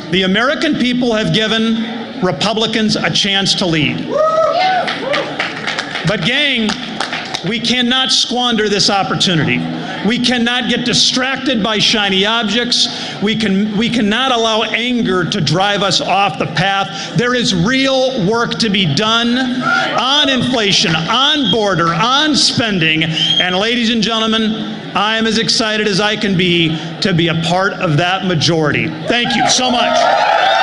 The American people have given Republicans a chance to lead. But gang, we cannot squander this opportunity. We cannot get distracted by shiny objects. We cannot allow anger to drive us off the path. There is real work to be done on inflation, on border, on spending. And ladies and gentlemen, I am as excited as I can be to be a part of that majority. Thank you so much.